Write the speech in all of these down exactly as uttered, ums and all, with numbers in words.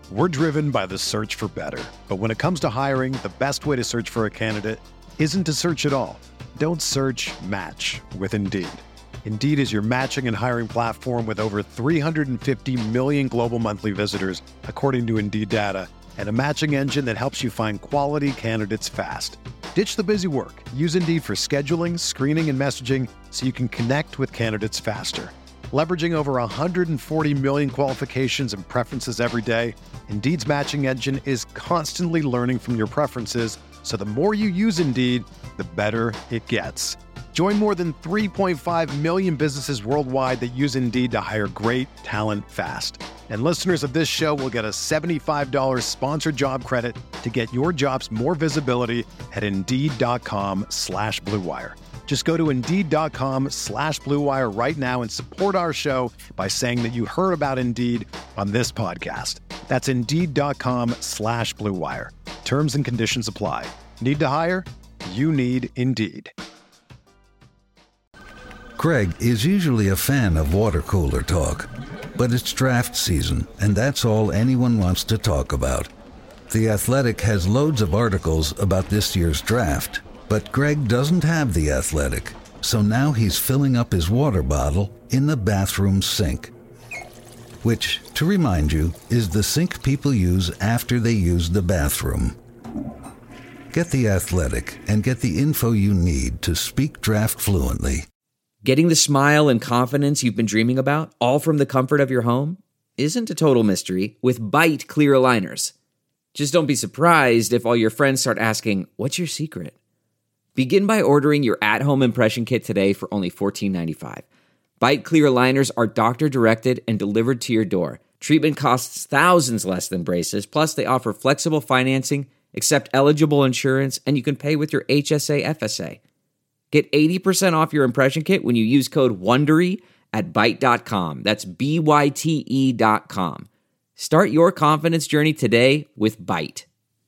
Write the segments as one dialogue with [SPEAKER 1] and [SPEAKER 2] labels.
[SPEAKER 1] We're driven by the search for better. But when it comes to hiring, the best way to search for a candidate isn't to search at all. Don't search, match with Indeed. Indeed is your matching and hiring platform with over three hundred fifty million global monthly visitors, according to Indeed data, and a matching engine that helps you find quality candidates fast. Ditch the busy work. Use Indeed for scheduling, screening, and messaging so you can connect with candidates faster. Leveraging over one hundred forty million qualifications and preferences every day, Indeed's matching engine is constantly learning from your preferences, so the more you use Indeed, the better it gets. Join more than three point five million businesses worldwide that use Indeed to hire great talent fast. And listeners of this show will get a seventy-five dollars sponsored job credit to get your jobs more visibility at Indeed.com slash Blue Wire. Just go to Indeed.com slash Blue Wire right now and support our show by saying that you heard about Indeed on this podcast. That's Indeed.com slash Blue Wire. Terms and conditions apply. Need to hire? You need Indeed.
[SPEAKER 2] Craig is usually a fan of water cooler talk, but it's draft season, and that's all anyone wants to talk about. The Athletic has loads of articles about this year's draft, but Greg doesn't have The Athletic, so now he's filling up his water bottle in the bathroom sink. Which, to remind you, is the sink people use after they use the bathroom. Get The Athletic and get the info you need to speak draft fluently.
[SPEAKER 3] Getting the smile and confidence you've been dreaming about, all from the comfort of your home, isn't a total mystery with Byte clear aligners. Just don't be surprised if all your friends start asking, "What's your secret?" Begin by ordering your at-home impression kit today for only fourteen ninety-five. Byte clear aligners are doctor-directed and delivered to your door. Treatment costs thousands less than braces, plus they offer flexible financing, accept eligible insurance, and you can pay with your H S A F S A. Get eighty percent off your impression kit when you use code WONDERY at byte dot com. That's B Y T E dot com. Start your confidence journey today with Byte.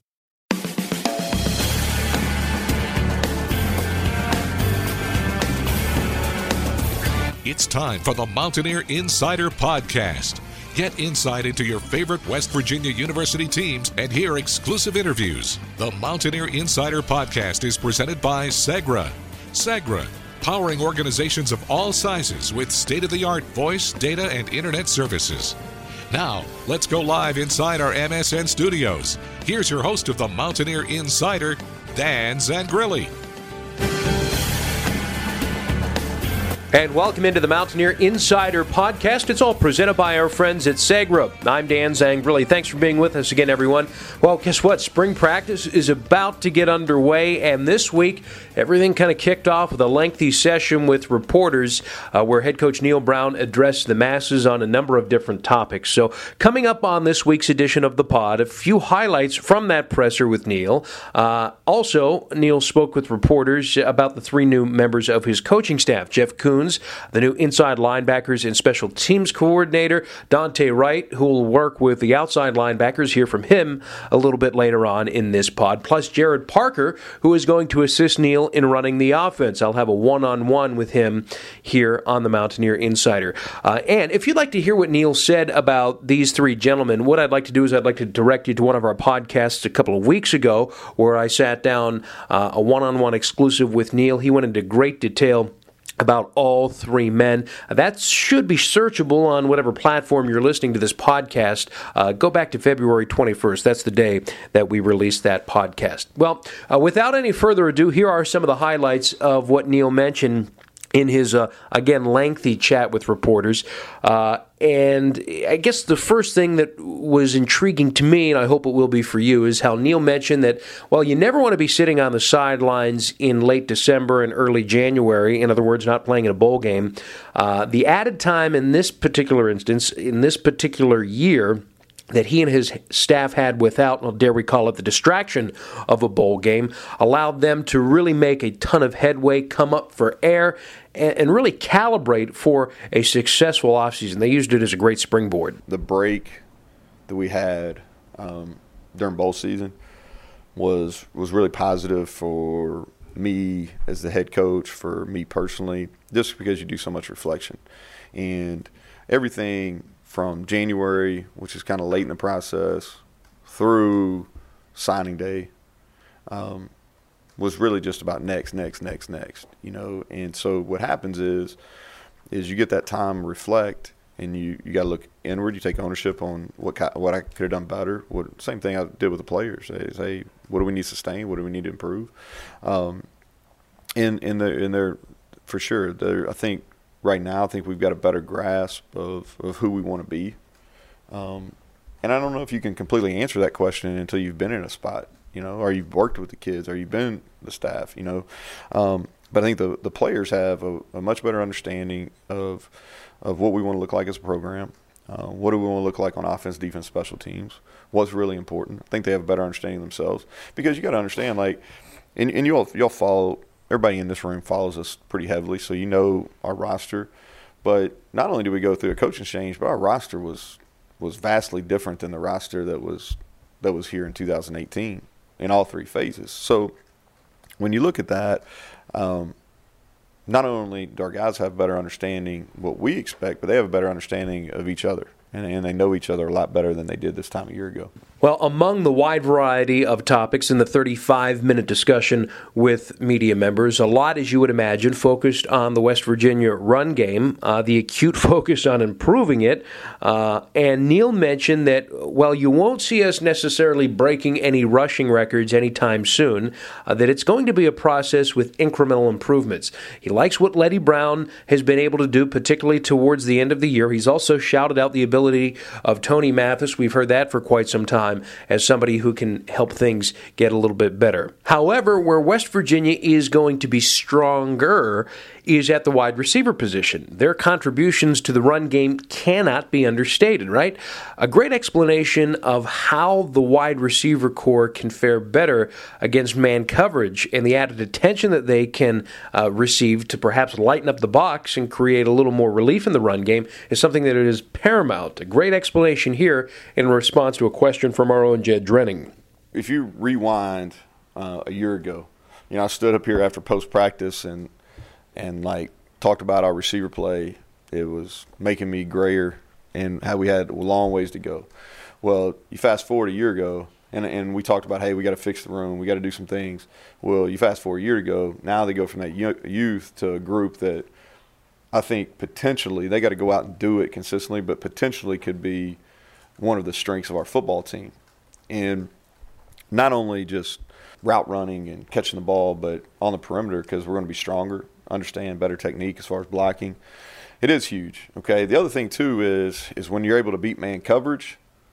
[SPEAKER 4] It's time for the Mountaineer Insider Podcast. Get insight into your favorite West Virginia University teams and hear exclusive interviews. The Mountaineer Insider Podcast is presented by Segra. Segra, powering organizations of all sizes with state-of-the-art voice, data, and internet services. Now, let's go live inside our M S N studios. Here's your host of the Mountaineer Insider, Dan Zangrilli.
[SPEAKER 5] And welcome into the Mountaineer Insider Podcast. It's all presented by our friends at Segra. I'm Dan Zangrilli. Thanks for being with us again, everyone. Well, guess what? Spring practice is about to get underway, and this week, everything kind of kicked off with a lengthy session with reporters uh, where head coach Neal Brown addressed the masses on a number of different topics. So coming up on this week's edition of the pod, a few highlights from that presser with Neal. Uh, also, Neal spoke with reporters about the three new members of his coaching staff, Jeff Kuhn, the new inside linebackers and special teams coordinator, Dante Wright, who will work with the outside linebackers. Hear from him a little bit later on in this pod. Plus, Jared Parker, who is going to assist Neal in running the offense. I'll have a one-on-one with him here on the Mountaineer Insider. Uh, and if you'd like to hear what Neal said about these three gentlemen, what I'd like to do is I'd like to direct you to one of our podcasts a couple of weeks ago where I sat down uh, a one-on-one exclusive with Neal. He went into great detail about all three men. That should be searchable on whatever platform you're listening to this podcast. Uh, go back to February twenty-first. That's the day that we released that podcast. Well, uh, without any further ado, here are some of the highlights of what Neal mentioned in his, uh, again, lengthy chat with reporters. Uh, and I guess the first thing that was intriguing to me, and I hope it will be for you, is how Neal mentioned that, well, you never want to be sitting on the sidelines in late December and early January, in other words, not playing in a bowl game. Uh, the added time in this particular instance, in this particular year, that he and his staff had without, well, dare we call it, the distraction of a bowl game, allowed them to really make a ton of headway, come up for air, and, and really calibrate for a successful offseason. They used it as a great springboard.
[SPEAKER 6] The break that we had um, during bowl season was was really positive for me as the head coach, for me personally, just because you do so much reflection. And everything from January, which is kind of late in the process, through signing day, um, was really just about next, next, next, next, you know. And so what happens is, is you get that time to reflect, and you, you got to look inward. You take ownership on what what I could have done better. What same thing I did with the players. Say, hey, what do we need to sustain? What do we need to improve? Um, in in the in there, for sure. There, I think right now, I think we've got a better grasp of, of who we want to be. Um, and I don't know if you can completely answer that question until you've been in a spot, you know, or you've worked with the kids, or you've been the staff, you know. Um, but I think the the players have a, a much better understanding of of what we want to look like as a program. Uh, what do we want to look like on offense, defense, special teams? What's really important? I think they have a better understanding of themselves, because you got to understand, like, and, and you'll you'll follow. Everybody in this room follows us pretty heavily, so you know our roster. But not only did we go through a coaching change, but our roster was was vastly different than the roster that was that was here in two thousand eighteen in all three phases. So when you look at that, um, not only do our guys have better understanding what we expect, but they have a better understanding of each other. And, and they know each other a lot better than they did this time a year ago.
[SPEAKER 5] Well, among the wide variety of topics in the thirty-five minute discussion with media members, a lot, as you would imagine, focused on the West Virginia run game, uh, the acute focus on improving it. Uh, and Neil mentioned that, well, you won't see us necessarily breaking any rushing records anytime soon, uh, that it's going to be a process with incremental improvements. He likes what Leddie Brown has been able to do, particularly towards the end of the year. He's also shouted out the ability of Tony Mathis. We've heard that for quite some time as somebody who can help things get a little bit better. However, where West Virginia is going to be stronger is at the wide receiver position. Their contributions to the run game cannot be understated, right? A great explanation of how the wide receiver core can fare better against man coverage and the added attention that they can uh, receive to perhaps lighten up the box and create a little more relief in the run game is something that is paramount. A great explanation here in response to a question from our own Jed Drenning.
[SPEAKER 6] If you rewind uh, a year ago, you know, I stood up here after post-practice and and like talked about our receiver play. It was making me grayer and how we had a long ways to go. Well, you fast forward a year ago, and and we talked about, hey, we got to fix the room, we got to do some things. Well, you fast forward a year ago, now they go from that youth to a group that I think potentially they got to go out and do it consistently, but potentially could be one of the strengths of our football team. And not only just route running and catching the ball, but on the perimeter, because we're going to be stronger, understand better technique as far as blocking. It is huge, okay? The other thing, too, is is when you're able to beat man coverage,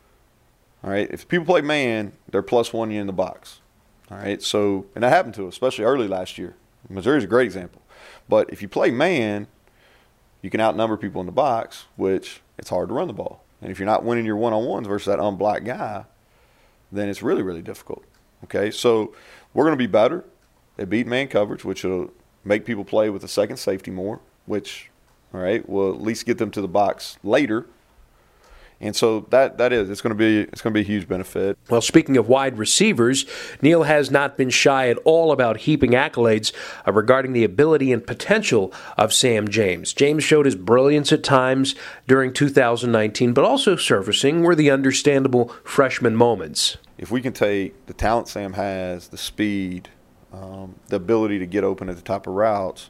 [SPEAKER 6] all right? If people play man, they're plus one you in the box, all right? So, and that happened to us, especially early last year. Missouri's a great example. But if you play man, you can outnumber people in the box, which it's hard to run the ball. And if you're not winning your one-on-ones versus that unblocked guy, then it's really, really difficult, okay? So we're going to be better at beat man coverage, which will make people play with the second safety more, which, all right, will at least get them to the box later. And so that that is, it's going to be it's going to be a huge benefit.
[SPEAKER 5] Well, speaking of wide receivers, Neil has not been shy at all about heaping accolades uh, regarding the ability and potential of Sam James. James showed his brilliance at times during two thousand nineteen, but also surfacing were the understandable freshman moments.
[SPEAKER 6] If we can take the talent Sam has, the speed, um, the ability to get open at the top of routes,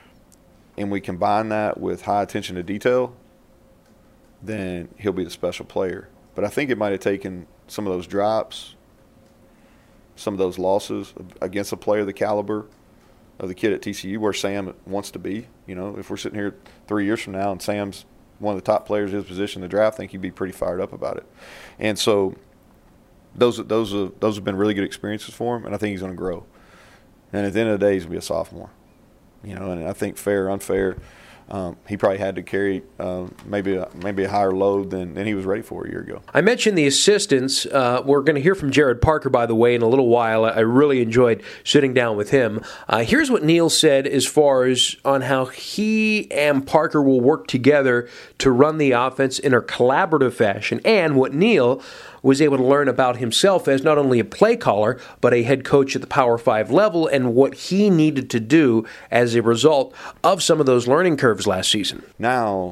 [SPEAKER 6] and we combine that with high attention to detail, then he'll be the special player. But I think it might have taken some of those drops, some of those losses against a player the caliber of the kid at T C U, where Sam wants to be. You know, if we're sitting here three years from now and Sam's one of the top players in his position in the draft, I think he'd be pretty fired up about it. And so those those are, those have been really good experiences for him, and I think he's going to grow. And at the end of the day, he's going to be a sophomore. You know, and I think fair or unfair, Um, he probably had to carry uh, maybe a, maybe a higher load than, than he was ready for a year ago.
[SPEAKER 5] I mentioned the assistants. Uh, we're going to hear from Jared Parker, by the way, in a little while. I really enjoyed sitting down with him. Uh, here's what Neil said as far as on how he and Parker will work together to run the offense in a collaborative fashion, and what Neil was able to learn about himself as not only a play caller, but a head coach at the Power Five level, and what he needed to do as a result of some of those learning curves last season.
[SPEAKER 6] Now,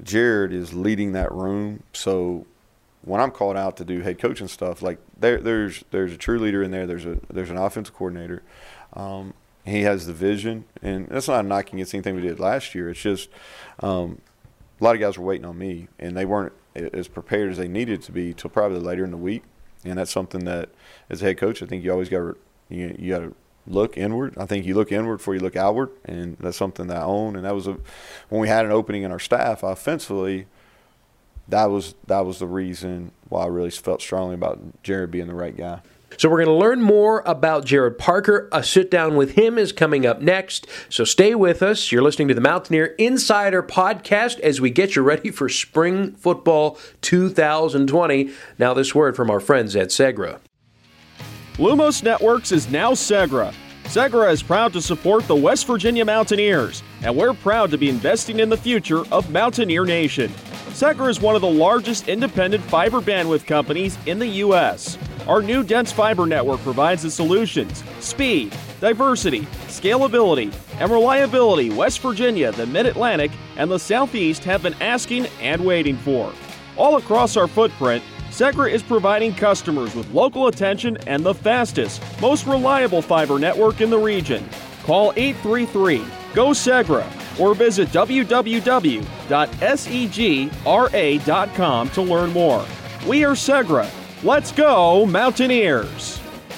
[SPEAKER 6] Jared is leading that room. So when I'm called out to do head coaching stuff, like there, there's there's a true leader in there. There's a there's an offensive coordinator. Um, he has the vision, and that's not knocking against anything we did last year. It's just um, a lot of guys were waiting on me, and they weren't as prepared as they needed to be till probably later in the week. And that's something that, as a head coach, I think you always got to you, you got to look inward. I think you look inward before you look outward, and that's something that I own. And that was a when we had an opening in our staff offensively. That was that was the reason why I really felt strongly about Jared being the right guy.
[SPEAKER 5] So we're going to learn more about Jared Parker. A sit-down with him is coming up next, so stay with us. You're listening to the Mountaineer Insider Podcast as we get you ready for Spring Football two thousand twenty. Now this word from our friends at Segra.
[SPEAKER 7] Lumos Networks is now Segra. Segra is proud to support the West Virginia Mountaineers, and we're proud to be investing in the future of Mountaineer Nation. Segra is one of the largest independent fiber bandwidth companies in the U S Our new dense fiber network provides the solutions, speed, diversity, scalability, and reliability West Virginia, the Mid-Atlantic, and the Southeast have been asking and waiting for. All across our footprint, Segra is providing customers with local attention and the fastest, most reliable fiber network in the region. Call eight three three, G O, Segra or visit w w w dot segra dot com to learn more. We are Segra. Let's go, Mountaineers!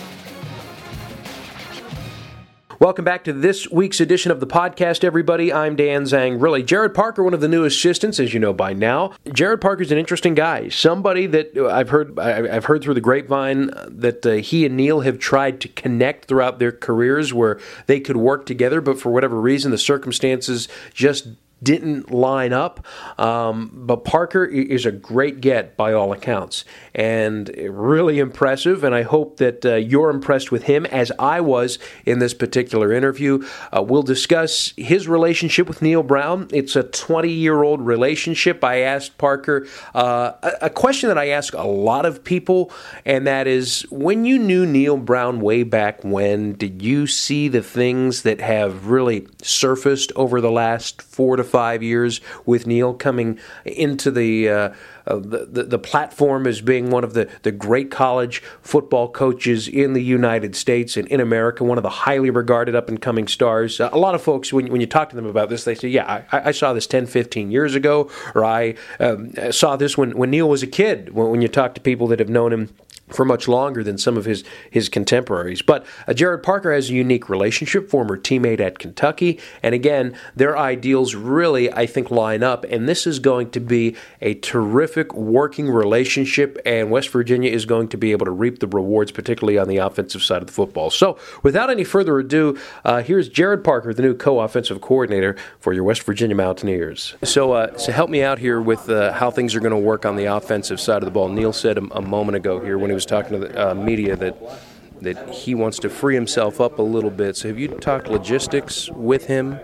[SPEAKER 5] Welcome back to this week's edition of the podcast, everybody. I'm Dan Zangrilli. Jared Parker, one of the new assistants, as you know by now. Jared Parker's an interesting guy. Somebody that I've heard I've heard through the grapevine that uh, he and Neil have tried to connect throughout their careers where they could work together, but for whatever reason, the circumstances just didn't line up. Um, but Parker is a great get by all accounts and really impressive. And I hope that uh, you're impressed with him as I was in this particular interview. Uh, we'll discuss his relationship with Neil Brown. It's a twenty-year-old relationship. I asked Parker uh, a, a question that I ask a lot of people, and that is, when you knew Neil Brown way back when, did you see the things that have really surfaced over the last four to five years with Neil coming into the, uh, uh, the, the the platform as being one of the, the great college football coaches in the United States and in America, one of the highly regarded up-and-coming stars? Uh, a lot of folks, when, when you talk to them about this, they say, yeah, I, I saw this ten, fifteen years ago, or I um, saw this when, when Neil was a kid, when, when you talk to people that have known him for much longer than some of his, his contemporaries. But uh, Jared Parker has a unique relationship, former teammate at Kentucky, and again, their ideals really, I think, line up, and this is going to be a terrific working relationship, and West Virginia is going to be able to reap the rewards, particularly on the offensive side of the football. So, without any further ado, uh, here's Jared Parker, the new co-offensive coordinator for your West Virginia Mountaineers. So, uh, so help me out here with uh, how things are going to work on the offensive side of the ball. Neil said a, a moment ago here when he was talking to the uh, media that that he wants to free himself up a little bit. So have you talked logistics with him?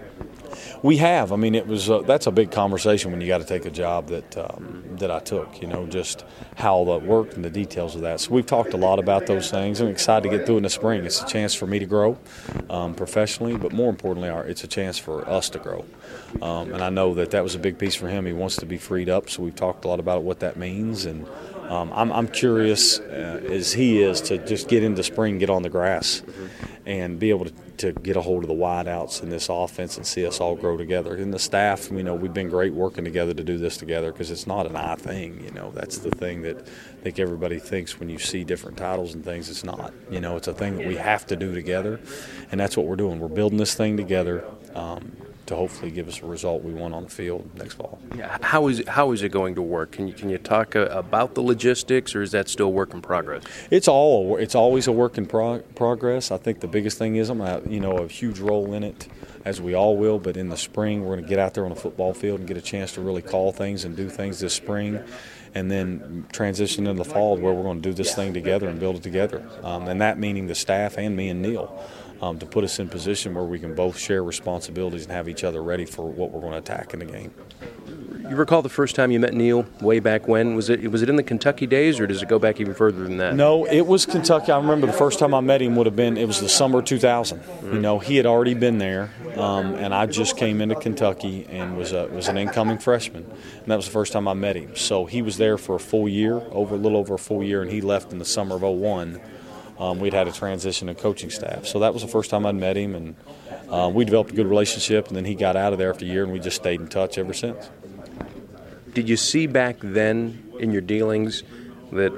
[SPEAKER 8] We have. I mean, it was uh, that's a big conversation when you got to take a job that um, that I took. You know, just how that worked and the details of that. So we've talked a lot about those things. I'm excited to get through in the spring. It's a chance for me to grow um, professionally, but more importantly, it's a chance for us to grow. Um, and I know that that was a big piece for him. He wants to be freed up. So we've talked a lot about what that means. And um, I'm, I'm curious, uh, as he is, to just get into spring, get on the grass, and be able to, to get a hold of the wideouts in this offense and see us all grow together. And the staff, you know, we've been great working together to do this together because it's not an I thing. You know, that's the thing that I think everybody thinks when you see different titles and things. It's not. You know, it's a thing that we have to do together, and that's what we're doing. We're building this thing together um, to hopefully give us a result we want on the field next fall.
[SPEAKER 5] Yeah. How is it, how is it going to work? Can you can you talk uh, about the logistics, or is that still work in progress?
[SPEAKER 8] It's all it's always a work in pro- progress. I think the biggest thing is I'm gonna have, you know, a huge role in it, as we all will. But in the spring, we're going to get out there on the football field and get a chance to really call things and do things this spring, and then transition into the fall where we're going to do this thing together and build it together. Um, and that meaning the staff and me and Neil. Um, to put us in position where we can both share responsibilities and have each other ready for what we're going to attack in the game.
[SPEAKER 5] you recall the first time you met Neil way back when? Was it was it in the Kentucky days, or does it go back even further than that?
[SPEAKER 8] No, it was Kentucky. I remember the first time I met him would have been, it was the summer of two thousand. Mm-hmm. You know, he had already been there, um, and I just came into Kentucky and was a, was an incoming freshman. And that was the first time I met him. So he was there for a full year, over a little over a full year, and he left in the summer of oh one. Um, we'd had a transition in coaching staff. So that was the first time I'd met him, and uh, we developed a good relationship, and then he got out of there after a year, and we just stayed in touch ever since.
[SPEAKER 5] Did you see back then in your dealings that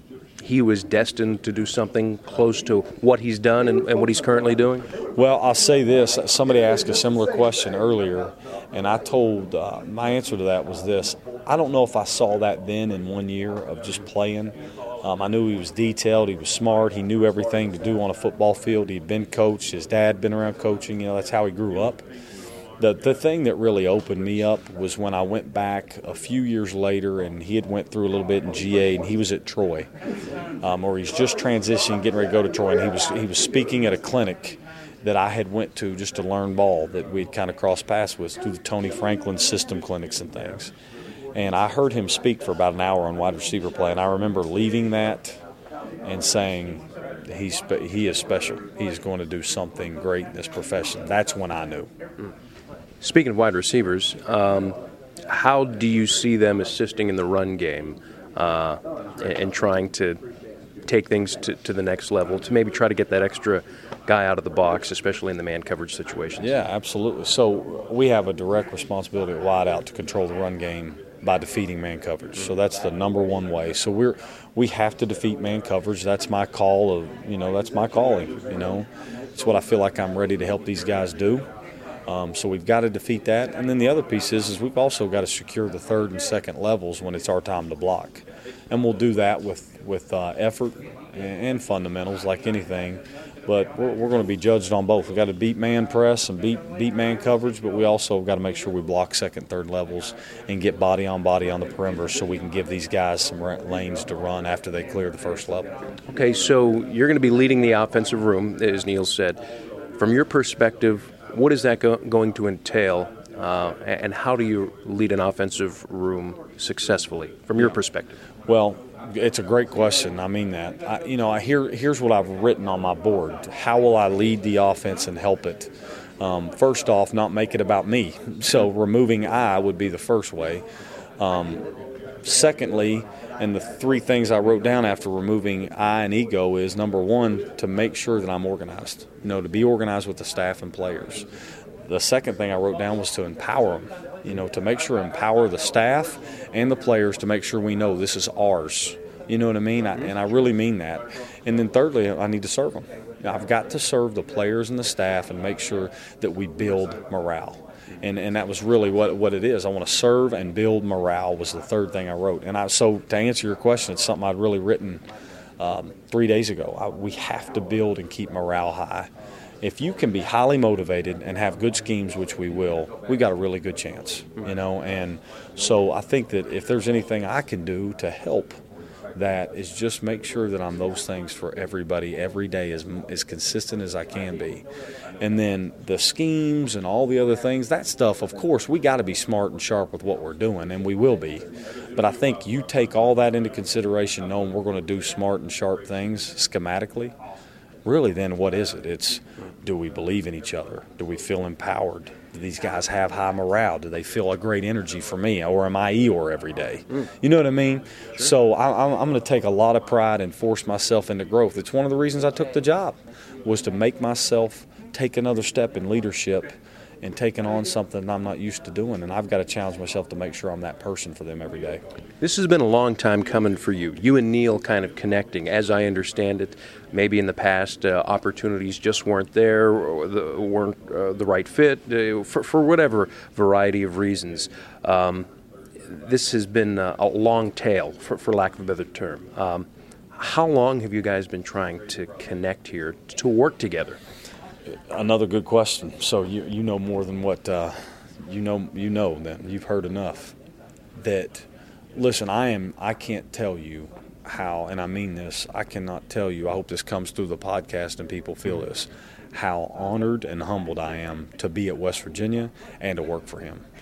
[SPEAKER 5] he was destined to do something close to what he's done and, and what he's currently doing?
[SPEAKER 8] Well, I'll say this. Somebody asked a similar question earlier, and I told uh, my answer to that was this. I don't know if I saw that then in one year of just playing. Um, I knew he was detailed, he was smart, he knew everything to do on a football field. He'd been coached, his dad had been around coaching, you know, that's how he grew up. The the thing that really opened me up was when I went back a few years later, and he had went through a little bit in G A, and he was at Troy, um, or he's just transitioning, getting ready to go to Troy, and he was he was speaking at a clinic that I had went to just to learn ball that we'd kind of crossed paths with through the Tony Franklin system clinics and things. And I heard him speak for about an hour on wide receiver play, and I remember leaving that and saying, he's he is special. He is going to do something great in this profession. That's when I knew.
[SPEAKER 5] Speaking of wide receivers, um, how do you see them assisting in the run game uh, and, and trying to take things to, to the next level, to maybe try to get that extra guy out of the box, especially in the man coverage situations?
[SPEAKER 8] Yeah, absolutely. So we have a direct responsibility at wideout to control the run game by defeating man coverage. So that's the number one way. So we're we have to defeat man coverage. That's my call of, you know, that's my calling, you know. It's what I feel like I'm ready to help these guys do. Um, so we've got to defeat that. And then the other piece is, is we've also got to secure the third and second levels when it's our time to block. And we'll do that with, with uh, effort and, and fundamentals like anything. But we're, we're going to be judged on both. We've got to beat man press and beat beat man coverage, but we also got to make sure we block second, third levels and get body on body on the perimeter so we can give these guys some lanes to run after they clear the first level.
[SPEAKER 5] Okay, so you're going to be leading the offensive room, as Neil said. From your perspective, what is that go- going to entail, uh, and how do you lead an offensive room successfully, from your perspective?
[SPEAKER 8] Well, it's a great question. I mean that. I, you know, I hear, here's what I've written on my board. How will I lead the offense and help it? Um, first off, not make it about me. So removing I would be the first way. Um, secondly, and the three things I wrote down after removing I and ego is, number one, to make sure that I'm organized. You know, to be organized with the staff and players. The second thing I wrote down was to empower them. You know, to make sure empower the staff and the players to make sure we know this is ours. You know what I mean? I, and I really mean that. And then thirdly, I need to serve them. I've got to serve the players and the staff and make sure that we build morale. And and that was really what what it is. I want to serve and build morale was the third thing I wrote. And I so to answer your question, it's something I'd really written um, three days ago. I, we have to build and keep morale high. If you can be highly motivated and have good schemes, which we will, we got a really good chance, you know. And so I think that if there's anything I can do to help, that is just make sure that I'm those things for everybody every day, as as consistent as I can be. And then the schemes and all the other things, that stuff, of course, we got to be smart and sharp with what we're doing, and we will be. But I think you take all that into consideration, knowing we're going to do smart and sharp things schematically. Really, then what is it? It's, do we believe in each other? Do we feel empowered? Do these guys have high morale? Do they feel a great energy for me? Or am I Eeyore every day? Mm. You know what I mean? Sure. So I, I'm going to take a lot of pride and force myself into growth. It's one of the reasons I took the job, was to make myself take another step in leadership and taking on something I'm not used to doing. And I've got to challenge myself to make sure I'm that person for them every day.
[SPEAKER 5] This has been a long time coming for you. You and Neil kind of connecting, as I understand it. Maybe in the past, uh, opportunities just weren't there, or the, weren't uh, the right fit, uh, for, for whatever variety of reasons. Um, this has been a, a long tale, for, for lack of a better term. Um, how long have you guys been trying to connect here, to work together?
[SPEAKER 8] Another good question. So you you know more than what uh, you know. You know that you've heard enough. That listen, I am. I can't tell you how, and I mean this. I cannot tell you. I hope this comes through the podcast and people feel this. How honored and humbled I am to be at West Virginia and to work for him.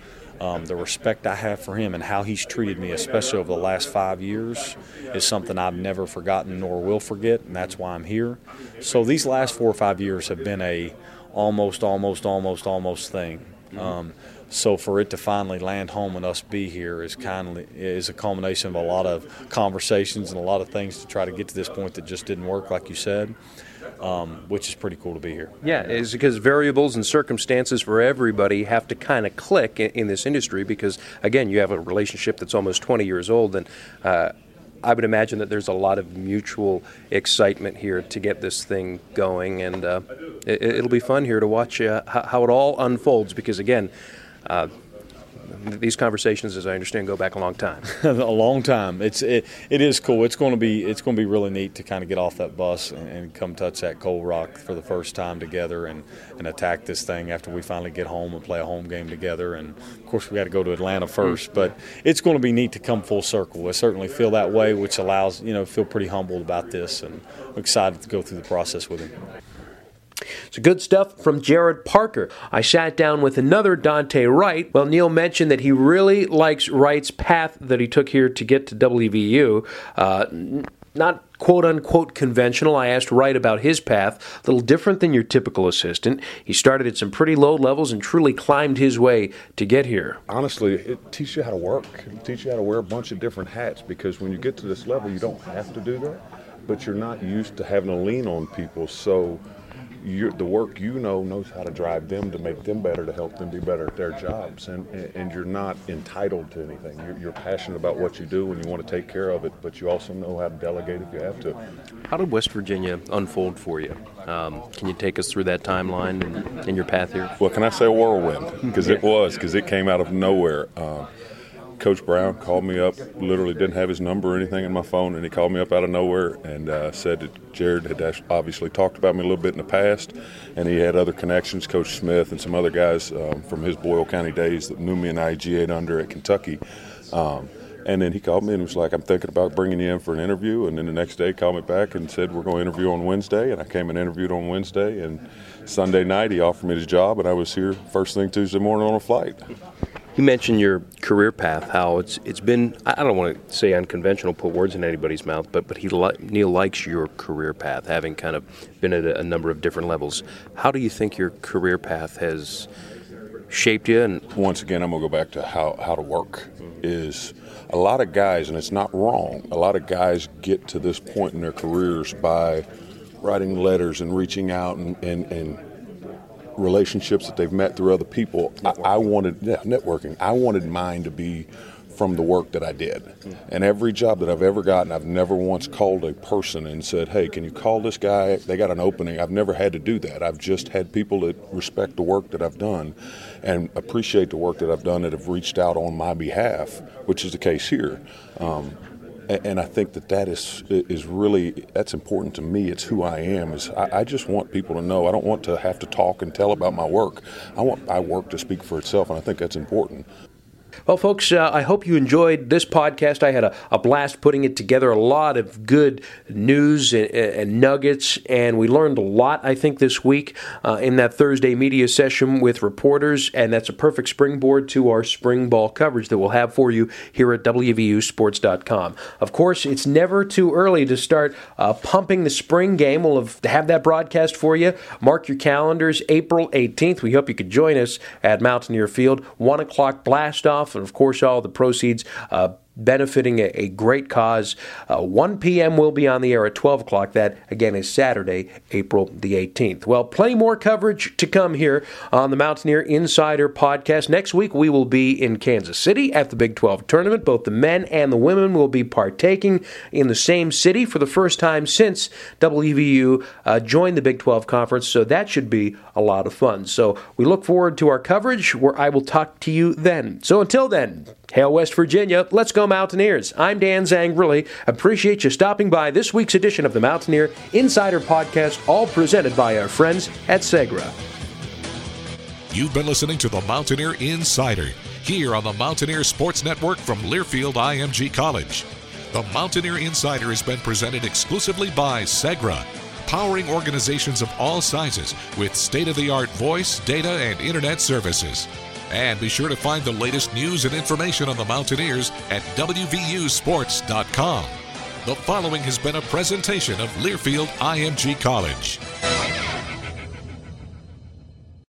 [SPEAKER 8] Um, the respect I have for him and how he's treated me, especially over the last five years, is something I've never forgotten nor will forget, and that's why I'm here. So these last four or five years have been a almost, almost, almost, almost thing. Um, so for it to finally land home and us be here is kind of is a culmination of a lot of conversations and a lot of things to try to get to this point that just didn't work, like you said. Um, which is pretty cool to be here.
[SPEAKER 5] Yeah, it's because variables and circumstances for everybody have to kind of click in, in this industry because, again, you have a relationship that's almost twenty years old, and uh, I would imagine that there's a lot of mutual excitement here to get this thing going, and uh, it, it'll be fun here to watch uh, how, how it all unfolds because, again, uh, these conversations, as I understand, go back a long time.
[SPEAKER 8] a long time. It's it, it is cool. It's going to be it's going to be really neat to kind of get off that bus and, and come touch that Cold Rock for the first time together and, and attack this thing after we finally get home and play a home game together. And of course, we got to go to Atlanta first, but it's going to be neat to come full circle. I certainly feel that way, which allows you know feel pretty humbled about this and I'm excited to go through the process with him.
[SPEAKER 5] So good stuff from Jared Parker. I sat down with another Dante Wright. Well, Neil mentioned that he really likes Wright's path that he took here to get to W V U. Uh, not quote-unquote conventional. I asked Wright about his path, a little different than your typical assistant. He started at some pretty low levels and truly climbed his way to get here.
[SPEAKER 9] Honestly, it teaches you how to work. It teaches you how to wear a bunch of different hats because when you get to this level, you don't have to do that, but you're not used to having to lean on people, so You're, the work you know knows how to drive them to make them better, to help them be better at their jobs, and and you're not entitled to anything. You're, you're passionate about what you do and you want to take care of it, but you also know how to delegate if you have to.
[SPEAKER 5] How did West Virginia unfold for you? Um, can you take us through that timeline and, and your path here?
[SPEAKER 9] Well, can I say whirlwind? Because it was, because it came out of nowhere. Uh, Coach Brown called me up, literally didn't have his number or anything in my phone, and he called me up out of nowhere and uh, said that Jared had obviously talked about me a little bit in the past, and he had other connections, Coach Smith and some other guys um, from his Boyle County days that knew me and I G A'd under at Kentucky. Um, and then he called me and was like, I'm thinking about bringing you in for an interview. And then the next day he called me back and said, we're going to interview on Wednesday. And I came and interviewed on Wednesday. And Sunday night he offered me the job, and I was here first thing Tuesday morning on a flight.
[SPEAKER 5] You mentioned your career path, how it's it's been, I don't want to say unconventional, put words in anybody's mouth, but but he Neil likes your career path, having kind of been at a, a number of different levels. How do you think your career path has shaped you? And
[SPEAKER 9] once again, I'm going to go back to how, how to work. Is a lot of guys, and it's not wrong, a lot of guys get to this point in their careers by writing letters and reaching out and, and, and relationships that they've met through other people. I, I wanted, yeah, networking. I wanted mine to be from the work that I did. And every job that I've ever gotten, I've never once called a person and said, hey, can you call this guy? They got an opening. I've never had to do that. I've just had people that respect the work that I've done and appreciate the work that I've done that have reached out on my behalf, which is the case here. Um, And I think that that is is really, that's important to me. It's who I am. Is I, I just want people to know. I don't want to have to talk and tell about my work. I want my work to speak for itself, and I think that's important.
[SPEAKER 5] Well, folks, uh, I hope you enjoyed this podcast. I had a, a blast putting it together, a lot of good news and, and nuggets, and we learned a lot, I think, this week uh, in that Thursday media session with reporters, and that's a perfect springboard to our spring ball coverage that we'll have for you here at W V U sports dot com. Of course, it's never too early to start uh, pumping the spring game. We'll have, have that broadcast for you. Mark your calendars, April eighteenth. We hope you could join us at Mountaineer Field, one o'clock blast-off, and of course all the proceeds uh, benefiting a, a great cause. Uh, one p.m. will be on the air at twelve o'clock. That, again, is Saturday, April the eighteenth. Well, plenty more coverage to come here on the Mountaineer Insider Podcast. Next week, we will be in Kansas City at the Big twelve Tournament. Both the men and the women will be partaking in the same city for the first time since W V U uh, joined the Big twelve Conference, so that should be a lot of fun. So we look forward to our coverage, where I will talk to you then. So until then, hail West Virginia, let's go Mountaineers. I'm Dan Zangrilli. Appreciate you stopping by this week's edition of the Mountaineer Insider Podcast, all presented by our friends at Segra.
[SPEAKER 4] You've been listening to the Mountaineer Insider here on the Mountaineer Sports Network from Learfield I M G College. The Mountaineer Insider has been presented exclusively by Segra, powering organizations of all sizes with state-of-the-art voice, data, and internet services. And be sure to find the latest news and information on the Mountaineers at W V U sports dot com. The following has been a presentation of Learfield I M G College.